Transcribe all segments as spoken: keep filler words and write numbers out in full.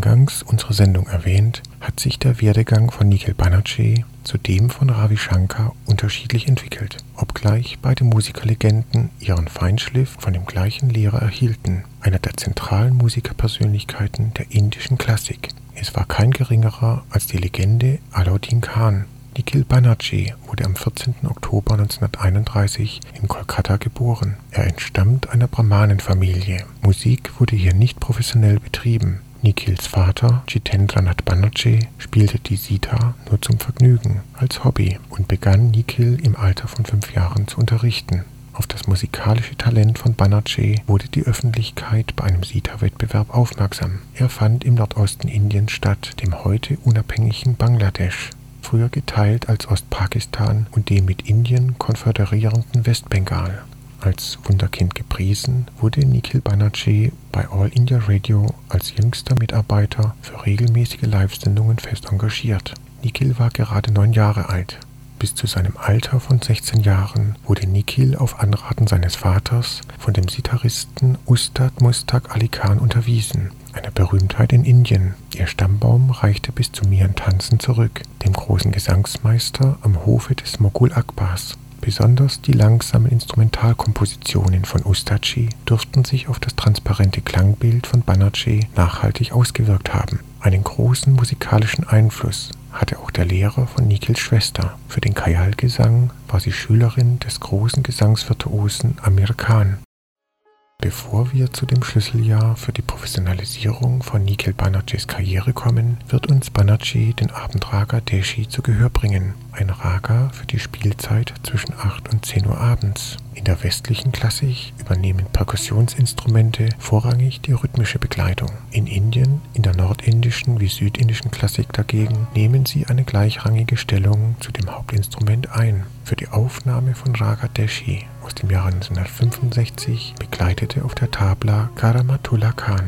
eingangs unserer Sendung erwähnt, hat sich der Werdegang von Nikhil Banerjee zu dem von Ravi Shankar unterschiedlich entwickelt, obgleich beide Musikerlegenden ihren Feinschliff von dem gleichen Lehrer erhielten, einer der zentralen Musikerpersönlichkeiten der indischen Klassik. Es war kein geringerer als die Legende Alauddin Khan. Nikhil Banerjee wurde am vierzehnten Oktober neunzehnhunderteinunddreißig in Kolkata geboren. Er entstammt einer Brahmanenfamilie. Musik wurde hier nicht professionell betrieben. Nikhils Vater, Jitendranath Banerjee, spielte die Sitar nur zum Vergnügen, als Hobby, und begann Nikhil im Alter von fünf Jahren zu unterrichten. Auf das musikalische Talent von Banerjee wurde die Öffentlichkeit bei einem Sitar-Wettbewerb aufmerksam. Er fand im Nordosten Indiens statt, dem heute unabhängigen Bangladesch, früher geteilt als Ostpakistan und dem mit Indien konföderierenden Westbengal. Als Wunderkind gepriesen, wurde Nikhil Banerjee bei All India Radio als jüngster Mitarbeiter für regelmäßige Live-Sendungen fest engagiert. Nikhil war gerade neun Jahre alt. Bis zu seinem Alter von sechzehn Jahren wurde Nikhil auf Anraten seines Vaters von dem Sitaristen Ustad Mushtaq Ali Khan unterwiesen, einer Berühmtheit in Indien. Ihr Stammbaum reichte bis zu Mian Tansen zurück, dem großen Gesangsmeister am Hofe des Moghul Akbars. Besonders die langsamen Instrumentalkompositionen von Ustadji dürften sich auf das transparente Klangbild von Banerjee nachhaltig ausgewirkt haben. Einen großen musikalischen Einfluss hatte auch der Lehrer von Nikhils Schwester. Für den Khyal-Gesang war sie Schülerin des großen Gesangsvirtuosen Amir Khan. Bevor wir zu dem Schlüsseljahr für die Professionalisierung von Nikhil Banerjees Karriere kommen, wird uns Banerjee den Abendraga Deshi zu Gehör bringen, ein Raga für die Spielzeit zwischen acht und zehn Uhr abends. In der westlichen Klassik übernehmen Perkussionsinstrumente vorrangig die rhythmische Begleitung. In Indien, in der nordindischen wie südindischen Klassik dagegen, nehmen sie eine gleichrangige Stellung zu dem Hauptinstrument ein. Für die Aufnahme von Raga Deshi aus dem Jahre neunzehnhundertfünfundsechzig begleitete auf der Tabla Karamatullah Khan.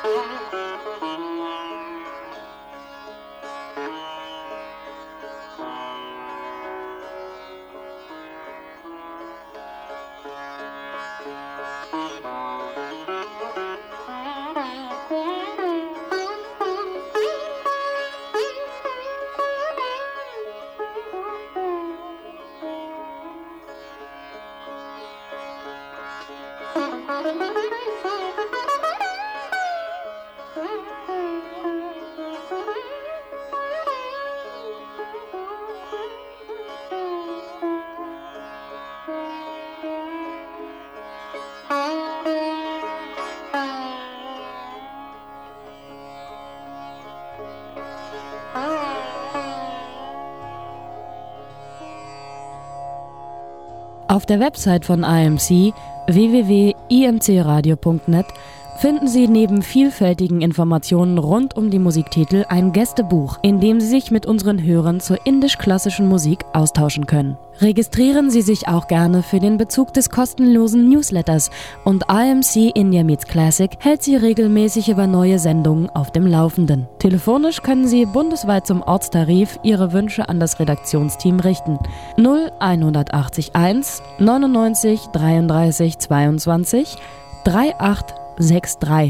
Auf der Website von I M C w w w punkt i m c radio punkt net finden Sie neben vielfältigen Informationen rund um die Musiktitel ein Gästebuch, in dem Sie sich mit unseren Hörern zur indisch-klassischen Musik austauschen können. Registrieren Sie sich auch gerne für den Bezug des kostenlosen Newsletters und I M C India Meets Classic hält Sie regelmäßig über neue Sendungen auf dem Laufenden. Telefonisch können Sie bundesweit zum Ortstarif Ihre Wünsche an das Redaktionsteam richten. null einundachtzig eins neunundneunzig dreiunddreißig zweiundzwanzig dreiundachtzig drei.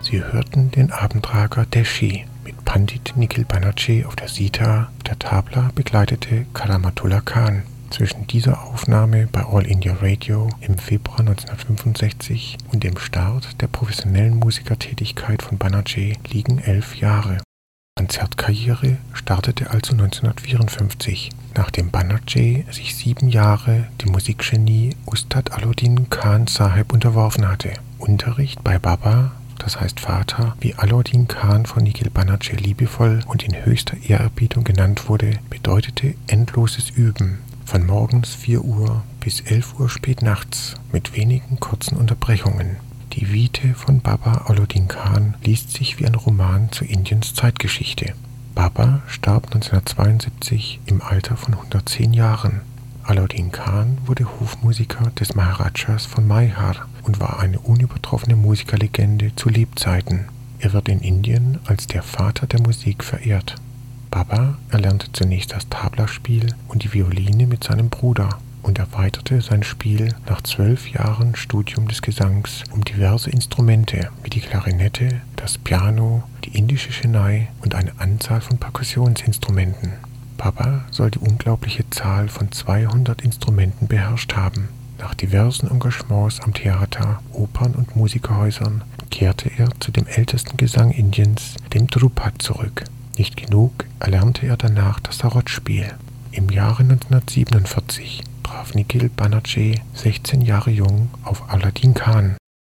Sie hörten den Abendraga Deshi mit Pandit Nikhil Banerjee auf der Sitar, der Tabla begleitete Karamatullah Khan. Zwischen dieser Aufnahme bei All India Radio im Februar neunzehnhundertfünfundsechzig und dem Start der professionellen Musikertätigkeit von Banerjee liegen elf Jahre. Konzertkarriere startete also neunzehnhundertvierundfünfzig, nachdem Banerjee sich sieben Jahre dem Musikgenie Ustad Alauddin Khan Saheb unterworfen hatte. Unterricht bei Baba, das heißt Vater, wie Alauddin Khan von Nikhil Banerjee liebevoll und in höchster Ehrerbietung genannt wurde, bedeutete endloses Üben. Von morgens vier Uhr bis elf Uhr spät nachts, mit wenigen kurzen Unterbrechungen. Die Vite von Baba Alauddin Khan liest sich wie ein Roman zu Indiens Zeitgeschichte. Baba starb neunzehnhundertzweiundsiebzig im Alter von hundertzehn Jahren. Alauddin Khan wurde Hofmusiker des Maharajas von Maihar und war eine unübertroffene Musikerlegende zu Lebzeiten. Er wird in Indien als der Vater der Musik verehrt. Baba erlernte zunächst das Tablaspiel und die Violine mit seinem Bruder und erweiterte sein Spiel nach zwölf Jahren Studium des Gesangs um diverse Instrumente wie die Klarinette, das Piano, die indische Shehnai und eine Anzahl von Perkussionsinstrumenten. Baba soll die unglaubliche Zahl von zweihundert Instrumenten beherrscht haben. Nach diversen Engagements am Theater, Opern und Musikerhäusern kehrte er zu dem ältesten Gesang Indiens, dem Dhrupad, zurück. Nicht genug, erlernte er danach das Sarod-Spiel. Im Jahre neunzehnhundertsiebenundvierzig traf Nikhil Banerjee, sechzehn Jahre jung, auf Alauddin Khan.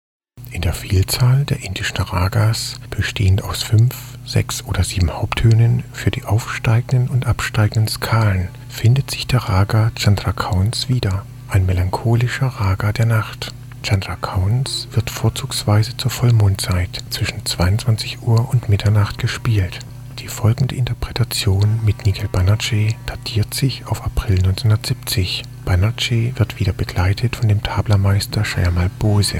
In der Vielzahl der indischen Ragas, bestehend aus fünf, sechs oder sieben Haupttönen für die aufsteigenden und absteigenden Skalen, findet sich der Raga Chandrakauns wieder, ein melancholischer Raga der Nacht. Chandrakauns wird vorzugsweise zur Vollmondzeit zwischen zweiundzwanzig Uhr und Mitternacht gespielt. Die folgende Interpretation mit Nikhil Banerjee datiert sich auf April neunzehnhundertsiebzig. Banerjee wird wieder begleitet von dem Tablameister Shyamlal Bose.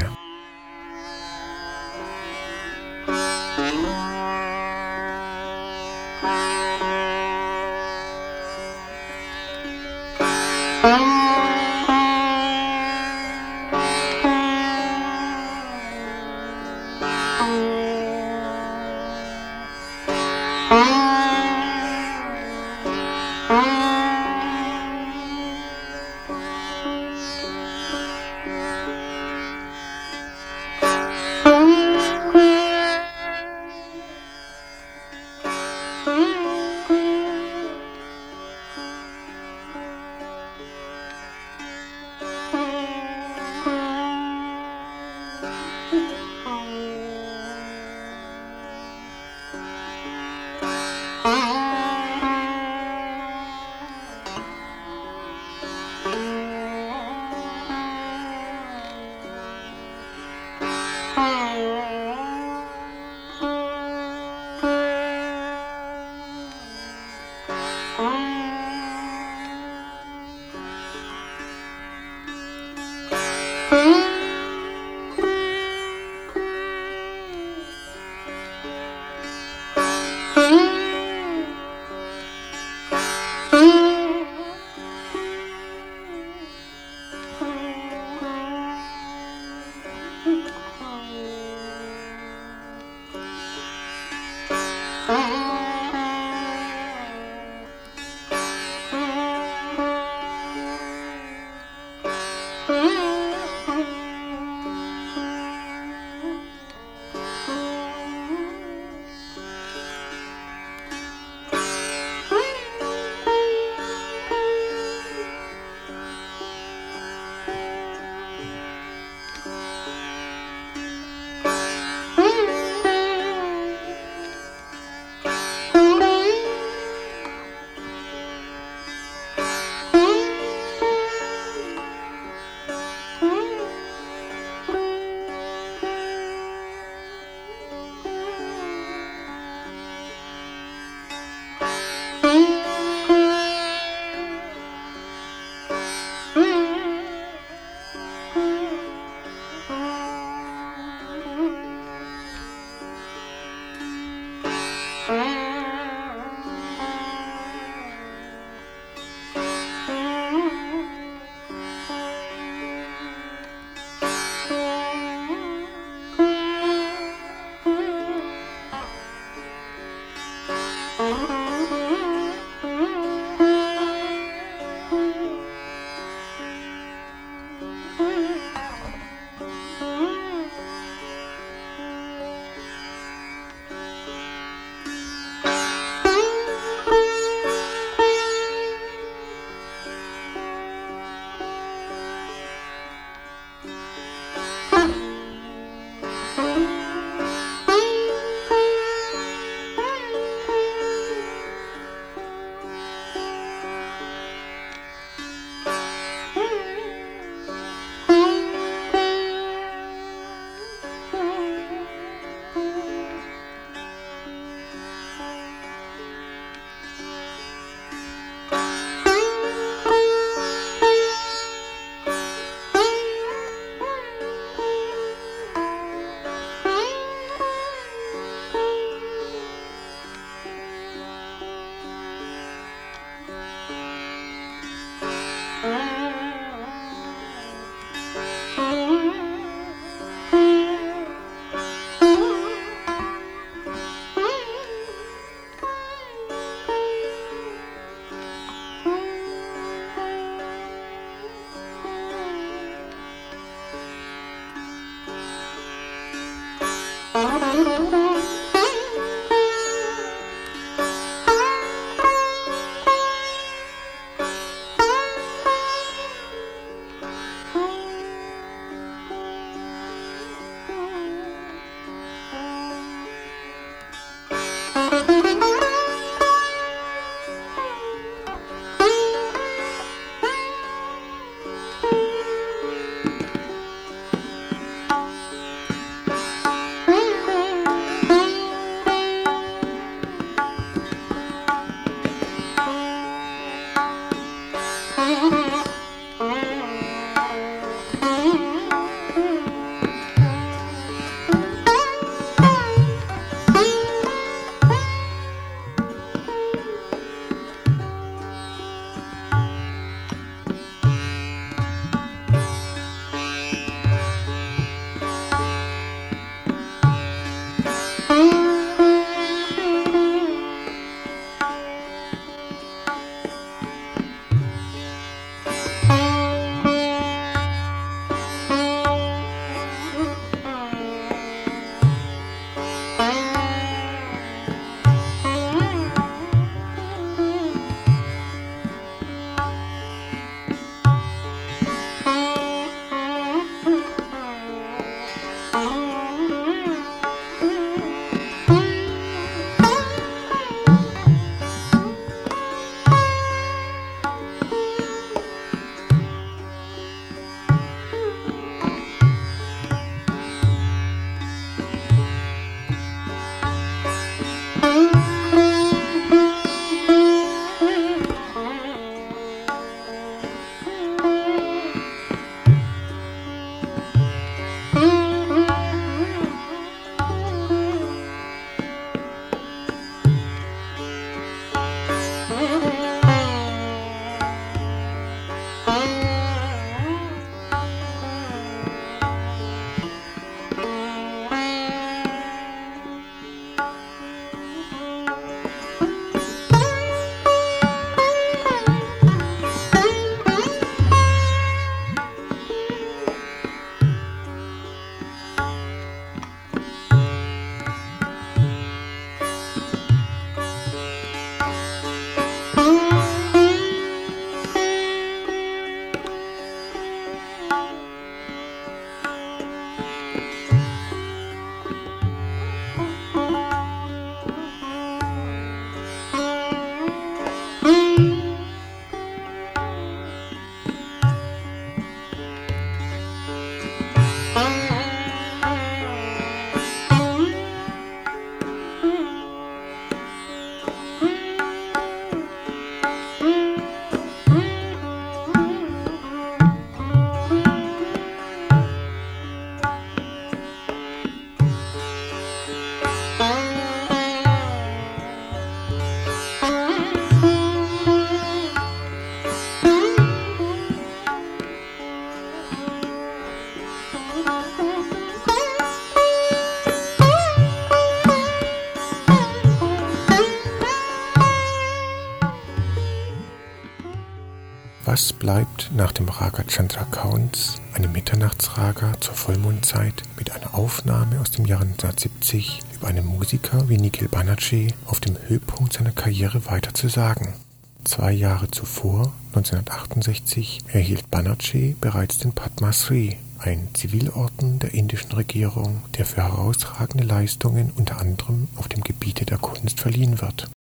Was bleibt nach dem Raga Chandra Kaunts, einem Mitternachtsraga zur Vollmondzeit, mit einer Aufnahme aus dem Jahr neunzehnhundertsiebzig über einen Musiker wie Nikhil Banerjee auf dem Höhepunkt seiner Karriere weiter zu sagen? Zwei Jahre zuvor, neunzehnhundertachtundsechzig, erhielt Banerjee bereits den Padma Shri, ein Zivilorden der indischen Regierung, der für herausragende Leistungen unter anderem auf dem Gebiete der Kunst verliehen wird.